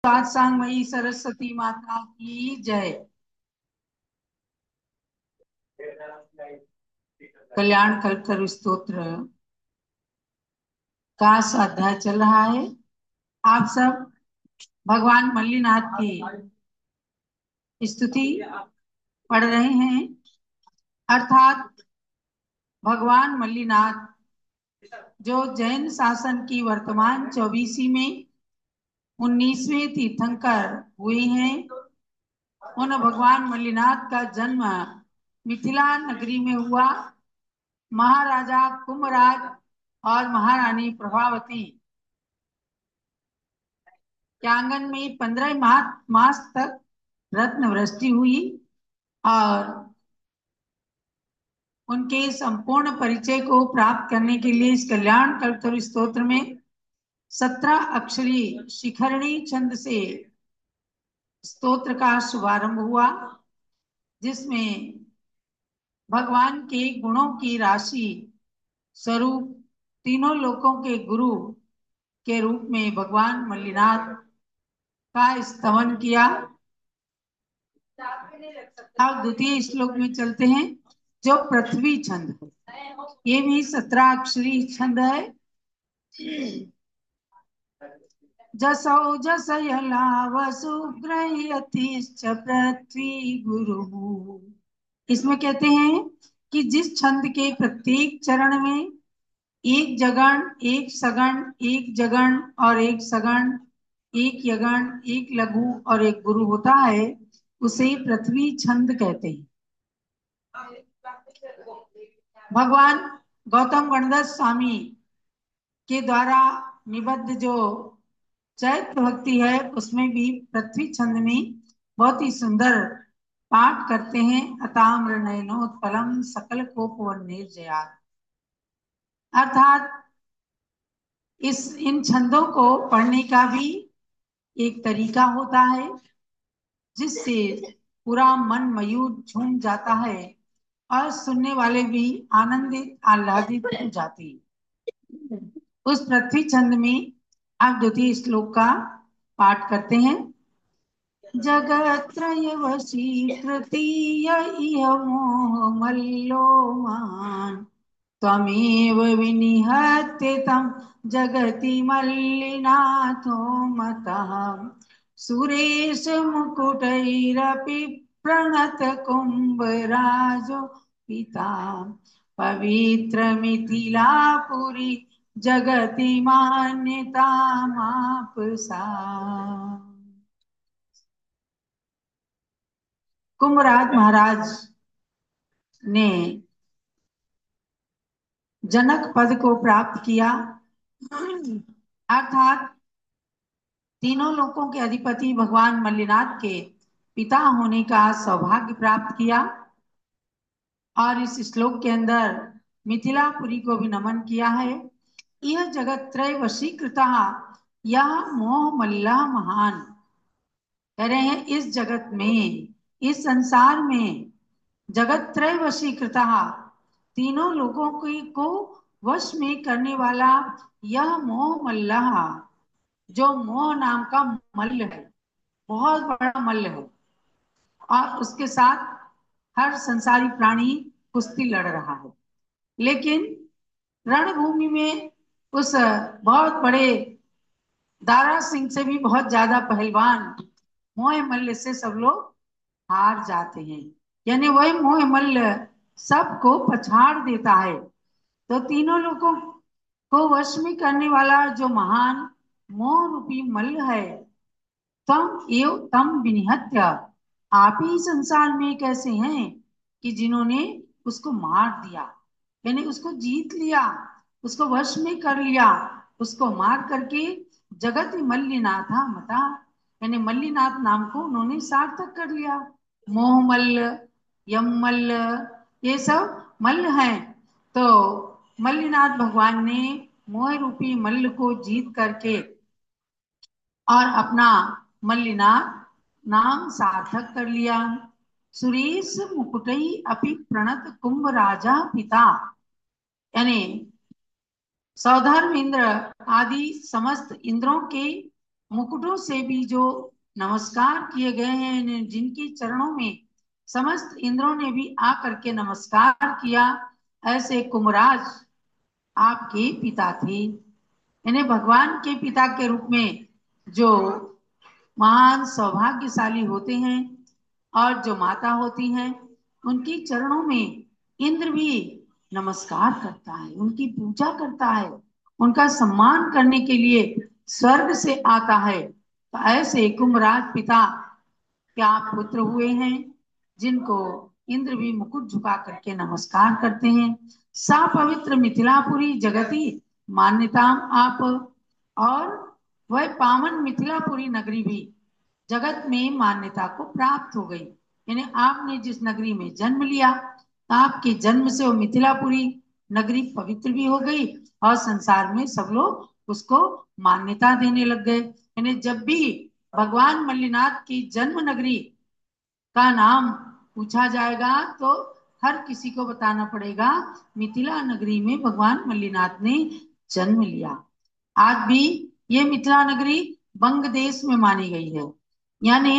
सात्सांगमयी सरस्वती माता की जय। कल्याण कल्पतरु स्तोत्र का स्वाध्याय चल रहा है। आप सब भगवान मल्लीनाथ की स्तुति पढ़ रहे हैं, अर्थात भगवान मल्लीनाथ जो जैन शासन की वर्तमान 24वीं में 19वें तीर्थंकर हुए हैं। उन भगवान मल्लीनाथ का जन्म मिथिला नगरी में हुआ। महाराजा कुंभराज और महारानी प्रभावती के आंगन में 15 मास तक रत्न वृष्टि हुई और उनके संपूर्ण परिचय को प्राप्त करने के लिए इस कल्याण कल्पतरु स्तोत्र में 17 अक्षरी शिखरणी छंद से स्तोत्र का शुभारंभ हुआ, जिसमें भगवान के गुणों की राशि स्वरूप तीनों लोकों के गुरु के रूप में भगवान मल्लीनाथ का स्तवन किया। अब द्वितीय श्लोक में चलते हैं, जो पृथ्वी छंद है। ये भी 17 अक्षरी छंद है। जसौ जसयलावसु ग्रह्यतिश्च पृथ्वी गुरु। इसमें कहते हैं कि जिस छंद के प्रत्येक चरण में एक जगण, एक सगण, एक जगण और एक सगण, एक यगण, एक लघु और एक गुरु होता है, उसे पृथ्वी छंद कहते हैं। भगवान गौतम गणदास स्वामी के द्वारा निबद्ध जो चैत्र भक्ति है, उसमें भी पृथ्वी छंद में बहुत ही सुंदर पाठ करते हैं। अताम्र नयनोत्पलम सकल कोपवन्निर्जयात्। अर्थात इन छंदों को पढ़ने का भी एक तरीका होता है, जिससे पूरा मन मयूर झूम जाता है और सुनने वाले भी आनंदित आह्लादित हो जाते हैं। उस पृथ्वी छंद में आप द्वितीय श्लोक का पाठ करते हैं। जगत्रय वशीकृतीय इह मोह मल्लो मान त्वमेव विनिहत्य तं जगति मल्लिनाथो मतः। सुरेश मुकुटैरपि प्रणत कुम्भराजो पिता पवित्र मिथिलापुरी जगति मान्यता मापसा। कुंभराज महाराज ने जनक पद को प्राप्त किया, अर्थात तीनों लोकों के अधिपति भगवान मल्लीनाथ के पिता होने का सौभाग्य प्राप्त किया। और इस श्लोक के अंदर मिथिलापुरी को भी नमन किया है। यह जगत त्रय वशीकृता, यह मोह मल्ला महान। कह रहे हैं इस जगत में, इस संसार में जगत त्रय वशीकृता, तीनों लोगों को वश में करने वाला यह मोह मल्ला, जो मोह नाम का मल्ल है, बहुत बड़ा मल्ल है, और उसके साथ हर संसारी प्राणी कुश्ती लड़ रहा है। लेकिन रणभूमि में उस बहुत बड़े दारा सिंह से भी बहुत ज्यादा पहलवान मोह मल्ल से सब लोग हार जाते हैं। यानी वही मोह मल्ल सबको पछाड़ देता है। तो तीनों लोगों को वश में करने वाला जो महान मोह रूपी मल्ल है, तम एव तम विनिहत्य, आप ही संसार में कैसे हैं कि जिन्होंने उसको मार दिया, यानी उसको जीत लिया, उसको वश में कर लिया, उसको मार करके जगत मल्लिनाथ मता, यानी मल्लिनाथ नाम को उन्होंने सार्थक कर लिया। मोह मल्ल, यम मल्ल, ये सब मल्ल हैं। तो मल्लिनाथ भगवान ने मोह रूपी मल्ल को जीत करके और अपना मल्लिनाथ नाम सार्थक कर लिया। सुरेश मुकुटई अपि प्रणत कुंभ राजा पिता, यानी सौधर्म इंद्र आदि समस्त इंद्रों के मुकुटों से भी जो नमस्कार किए गए हैं, जिनके चरणों में समस्त इंद्रों ने भी आकर के नमस्कार किया, ऐसे कुमराज आपके पिता थे। यानी भगवान के पिता के रूप में जो महान सौभाग्यशाली होते हैं और जो माता होती हैं, उनकी चरणों में इंद्र भी नमस्कार करता है, उनकी पूजा करता है, उनका सम्मान करने के लिए स्वर्ग से आता है। तो ऐसे कुंभराज पिता क्या पुत्र हुए हैं, जिनको इंद्र भी मुकुट झुका करके नमस्कार करते हैं। सा पवित्र मिथिलापुरी जगती मान्यता आप, और वह पावन मिथिलापुरी नगरी भी जगत में मान्यता को प्राप्त हो गई। यानी आपने जिस नगरी में जन्म लिया, तो आपके जन्म से वो मिथिलापुरी नगरी पवित्र भी हो गई और संसार में सब लोग उसको मान्यता देने लग गए। यानी जब भी भगवान मल्लीनाथ की जन्म नगरी का नाम पूछा जाएगा तो हर किसी को बताना पड़ेगा मिथिला नगरी में भगवान मल्लीनाथ ने जन्म लिया। आज भी ये मिथिला नगरी बंग देश में मानी गई है। यानी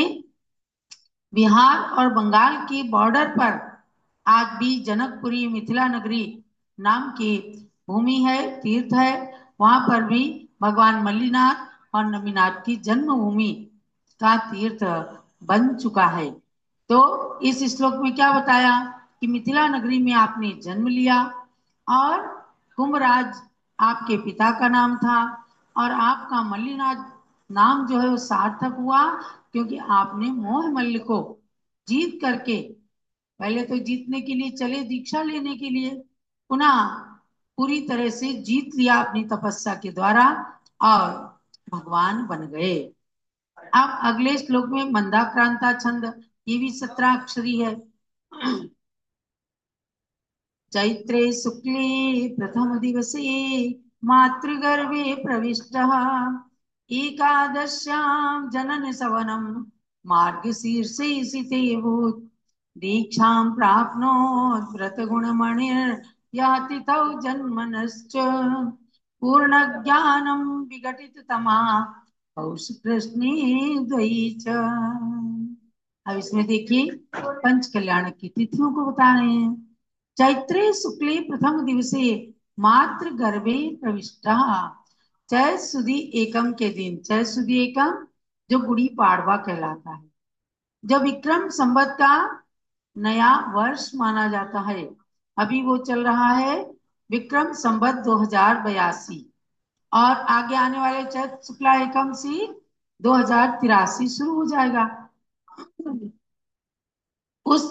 बिहार और बंगाल की बॉर्डर पर आज भी जनकपुरी मिथिला नगरी नाम की भूमि है, तीर्थ है। वहां पर भी भगवान मल्लीनाथ और नमीनाथ की जन्मभूमि का तीर्थ बन चुका है। तो इस श्लोक में क्या बताया कि मिथिला नगरी में आपने जन्म लिया और कुंभराज आपके पिता का नाम था, और आपका मल्लीनाथ नाम जो है वो सार्थक हुआ, क्योंकि आपने मोह मल्ल को जीत करके, पहले तो जीतने के लिए चले दीक्षा लेने के लिए, पुनः पूरी तरह से जीत लिया अपनी तपस्या के द्वारा और भगवान बन गए। अब अगले श्लोक में मंदाक्रांता छंद, ये भी 17 अक्षरी है। चैत्रे शुक्ले प्रथम दिवसे मातृगर्भे प्रविष्टः एकादश्यां जनन सवनम मार्गशीर्षे सितेभूत दीक्षां प्राप्नोत् व्रतगुणमणिर् यातिथौ जन्मनश्च पूर्णज्ञानं विघटिततमा पौष कृष्णे द्वयी च। अब इसमें देखिए पंच कल्याण की तिथियों को बता रहे हैं। चैत्रे शुक्ले प्रथम दिवसे मातृ गर्भे प्रविष्टा, चैत सुदी एकम के दिन, चैत सुदी एकम जो गुड़ी पाड़वा कहलाता है, जो विक्रम संवत का नया वर्ष माना जाता है। अभी वो चल रहा है विक्रम संवत 2082, और आगे आने वाले चैत शुक्ला एकम से 2083 शुरू हो जाएगा। उस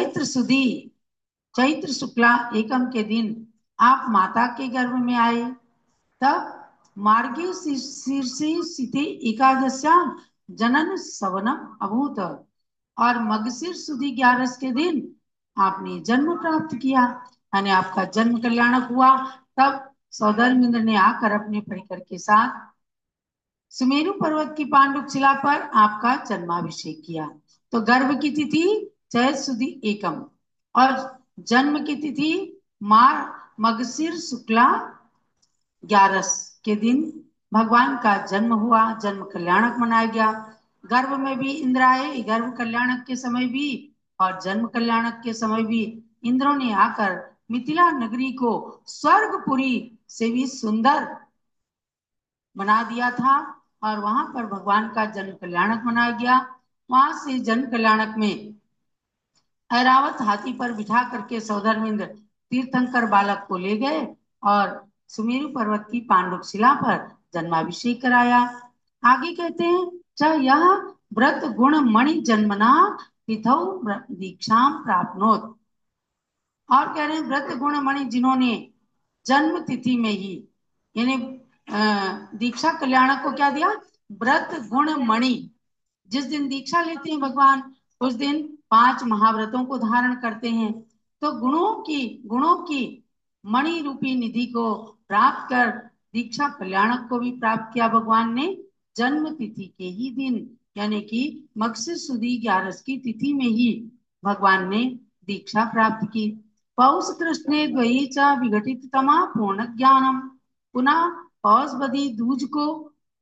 चैत्र शुक्ला एकम के दिन आप माता के गर्भ में आए, तब मार्गे शीर्षे सीते एकादश्यां जनन सवनम अभूत, और मगशिर सुदी 11 के दिन आपने जन्म प्राप्त किया, यानी आपका जन्म कल्याणक हुआ। तब सौधर्मिंद्र ने आकर अपने परिकर के साथ सुमेरु पर्वत की पांडुक शिला पर आपका जन्माभिषेक किया। तो गर्भ की तिथि चैत सुदी एकम और जन्म की तिथि मार मगशिर शुक्ला 11 के दिन भगवान का जन्म हुआ, जन्म कल्याणक मनाया गया। गर्भ में भी इंद्र आए, गर्भ कल्याणक के समय भी और जन्म कल्याणक के समय भी इंद्रों ने आकर मिथिला नगरी को स्वर्गपुरी से भी सुंदर बना दिया था, और वहां पर भगवान का जन्म कल्याणक मनाया गया। वहां से जन्म कल्याणक में ऐरावत हाथी पर बिठा करके सौधर्मिंद्र तीर्थंकर बालक को ले गए और सुमेरु पर्वत की पांडुक शिला पर जन्माभिषेक कराया। आगे कहते हैं च यह व्रत गुण मणि जन्मना तिथौ दीक्षा प्राप्नोत, और कह रहे हैं व्रत गुण मणि जिन्होंने जन्म तिथि में ही, यानी दीक्षा कल्याणक को क्या दिया, व्रत गुण मणि। जिस दिन दीक्षा लेते हैं भगवान, उस दिन 5 महाव्रतों को धारण करते हैं। तो गुणों की मणि रूपी निधि को प्राप्त कर दीक्षा कल्याणक को भी प्राप्त किया भगवान ने जन्म तिथि के ही दिन, यानी कि मगशिर सुदी 11 की तिथि में ही भगवान ने दीक्षा प्राप्त की। पौष कृष्णे द्वयी च विघटित तमा पूर्ण ज्ञानम, पुनः पौष बदी दूज को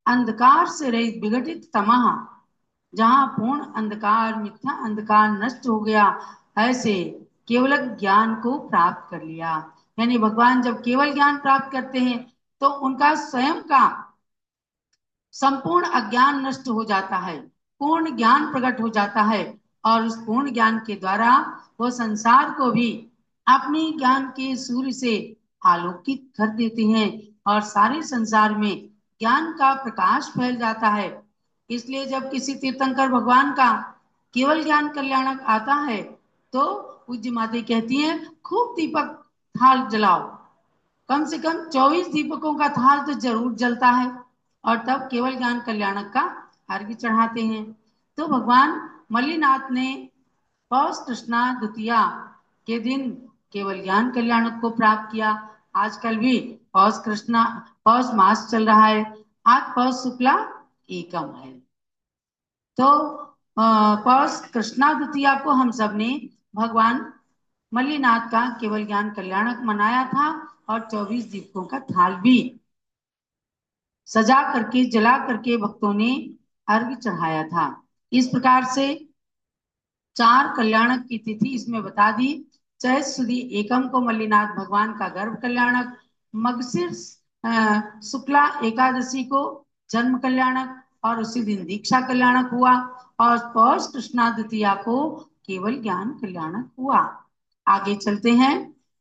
अंधकार से रहित विघटित तमह, जहाँ पूर्ण अंधकार मिथ्या अंधकार नष्ट हो गया, ऐसे केवल ज्ञान को प्राप्त कर लिया। यानी भगवान जब केवल ज्ञान प्राप्त करते हैं तो उनका स्वयं का संपूर्ण अज्ञान नष्ट हो जाता है, पूर्ण ज्ञान प्रकट हो जाता है, और उस पूर्ण ज्ञान के द्वारा वो संसार को भी अपने ज्ञान के सूर्य से आलोकित कर देते हैं, और सारे संसार में ज्ञान का प्रकाश फैल जाता है। इसलिए जब किसी तीर्थंकर भगवान का केवल ज्ञान कल्याणक आता है तो पूज्य माता कहती हैं खूब दीपक थाल जलाओ, कम से कम 24 दीपकों का थाल तो जरूर जलता है, और तब केवल ज्ञान कल्याणक का अर्घ्य चढ़ाते हैं। तो भगवान मल्लीनाथ ने पौष कृष्णा द्वितीया के दिन केवल ज्ञान कल्याणक को प्राप्त किया। आजकल भी पौष कृष्णा पौष मास चल रहा है, आज पौष शुक्ला एकम है। तो पौष कृष्णा द्वितीया को हम सब ने भगवान मल्लीनाथ का केवल ज्ञान कल्याणक मनाया था, और 24 दीपकों का थाल भी सजा करके जला करके भक्तों ने अर्घ्य चढ़ाया था। इस प्रकार से चार कल्याणक की तिथि इसमें बता दी। चैत सुदी एकम को मल्लीनाथ भगवान का गर्भ कल्याणक, मगशिर शुक्ला एकादशी को जन्म कल्याणक और उसी दिन दीक्षा कल्याणक हुआ, और पौष कृष्णा द्वितीया को केवल ज्ञान कल्याणक हुआ। आगे चलते हैं।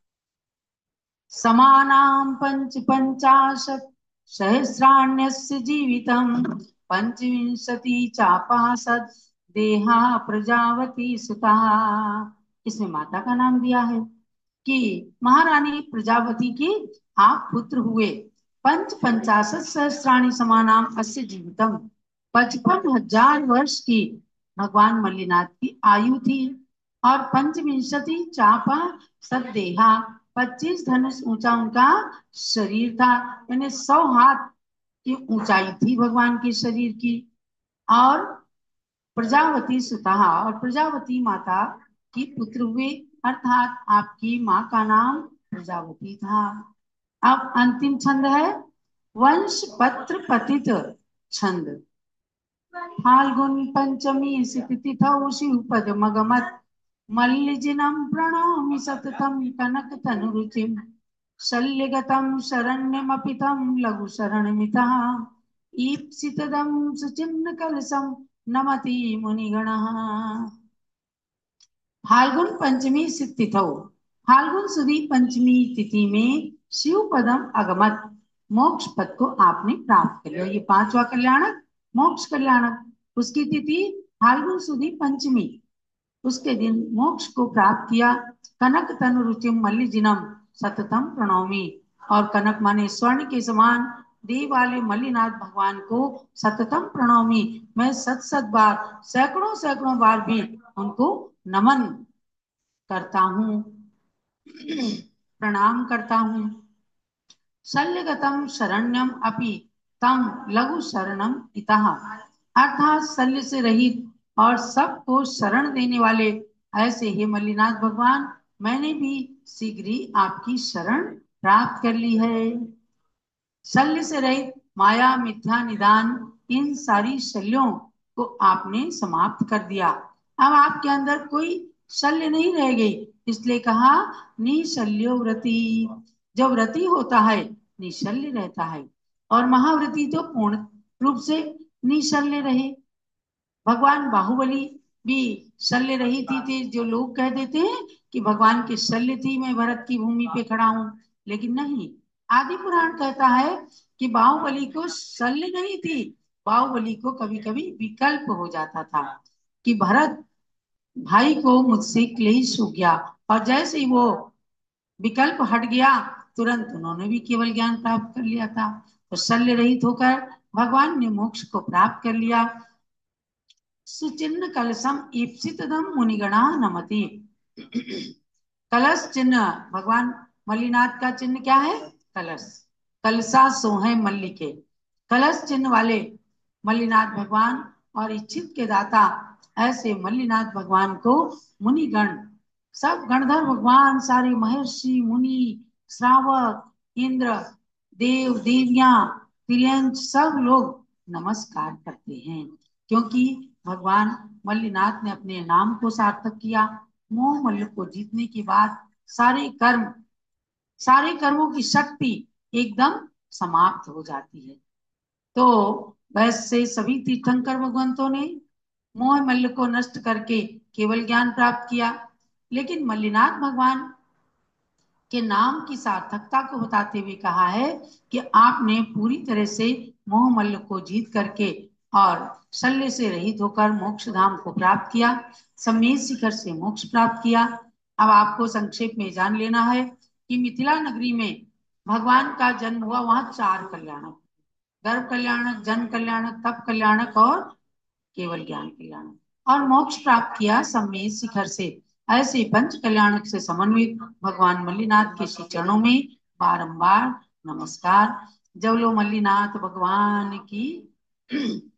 समानां पंच पंचाशत् सहस्राण्यस्य जीवितं पंचविंशति चापासद देहा प्रजावती सुता। इसमें माता का नाम दिया है कि महारानी प्रजावती के आप पुत्र हुए। पंच पंचाशत सहस्राणी समानाम अस्य जीवितम, 55,000 वर्ष की भगवान मल्लीनाथ की आयु थी, और पंचविंशति चापा सदेहा, 25 धनुष ऊंचा उनका शरीर था, यानी 100 हाथ की ऊंचाई थी भगवान के शरीर की। और प्रजावती सुता, और प्रजावती माता की पुत्र हुए, अर्थात आपकी माँ का नाम प्रजावती था। अब अंतिम छंद है वंश पत्र पतित छंद। फाल्गुन पंचमी तिथौ शिवपद मगमत मल्लिजिनं प्रणौमि सततं कनक तनुरुचिं, शल्यगतं शरण्यमपि तं लघु शरणमितः, ईप्सितदं सुचिन्न कलशं नमति मुनिगणः। फाल्गुन पंचमी तिथौ, फाल्गुन सुदी पंचमी तिथि में शिव पदम अगमत, मोक्ष पद को आपने प्राप्त कर लिया। ये पांचवा कल्याणक मोक्ष कल्याणक, उसकी तिथि फाल्गुन सुदी पंचमी, उसके दिन मोक्ष को प्राप्त किया। कनक तनु रुचिम मल्लिजिनम सततम प्रणौमी, और कनक माने स्वर्ण के समान देव वाले मल्लीनाथ भगवान को सततम प्रणौमी, मैं सत सत बार सैकड़ों सैकड़ों बार भी उनको नमन करता हूँ, प्रणाम करता हूँ। शल्यगतम शरण्यम अपि तम लघु शरणम इतः, अर्थात शल्य से रहित और सबको शरण देने वाले ऐसे हे मल्लीनाथ भगवान, मैंने भी शीघ्र ही आपकी शरण प्राप्त कर ली है। शल्य से रहित माया मिथ्या निदान, इन सारी शल्यों को आपने समाप्त कर दिया। अब आपके अंदर कोई शल्य नहीं रह गई, इसलिए कहा निशल्यो व्रती। जो व्रती होता है निशल्य रहता है, और महाव्रती तो पूर्ण रूप से निशल्य रहे। भगवान बाहुबली भी शल्य रही थी जो लोग कह देते हैं कि भगवान की शल्य थी, मैं भरत की भूमि पे खड़ा हूं, लेकिन नहीं। आदि पुराण कहता है कि बाहुबली को शल्य नहीं थी, बाहुबली को कभी कभी विकल्प हो जाता था कि भरत भाई को मुझसे क्लेश हो गया, और जैसे ही वो विकल्प हट गया तुरंत उन्होंने भी केवल ज्ञान प्राप्त कर लिया था। तो शल्य रहित होकर भगवान ने मोक्ष को प्राप्त कर लिया। सुचिन्ह कलशम ईप्सितदम मुनिगणा नमति। कलश चिन्ह, भगवान मल्लीनाथ का चिन्ह क्या है? कलश। कलसा सोहे मल्ली के, कलश चिन्ह वाले मल्लीनाथ भगवान और इच्छित के दाता ऐसे मल्लीनाथ भगवान को मुनिगण, सब गणधर भगवान, सारे महर्षि मुनि श्रावक इंद्र देव देवियां तिर्यंच सब लोग नमस्कार करते हैं, क्योंकि भगवान मल्लिनाथ ने अपने नाम को सार्थक किया। मोह मल्ल को जीतने के बाद सारे कर्म, सारे कर्मों की शक्ति एकदम समाप्त हो जाती है। तो वैसे सभी तीर्थंकर भगवंतों ने मोह मल्ल को नष्ट करके केवल ज्ञान प्राप्त किया, लेकिन मल्लिनाथ भगवान के नाम की सार्थकता को बताते हुए कहा है कि आपने पूरी तरह से मोह मल्ल को जीत करके और शल्य से रहित होकर मोक्ष धाम को प्राप्त किया, सम्मेद शिखर से मोक्ष प्राप्त किया। अब आपको संक्षेप में जान लेना है कि मिथिला नगरी में भगवान का जन्म हुआ। वहां चार कल्याणक, गर्भ कल्याणक, जन कल्याणक, तप कल्याणक और केवल ज्ञान कल्याणक, और मोक्ष प्राप्त किया सम्मेद शिखर से। ऐसे पंच कल्याणक से समन्वित भगवान मल्लिनाथ के श्री चरणों में बारंबार नमस्कार। जब लो मल्लिनाथ भगवान की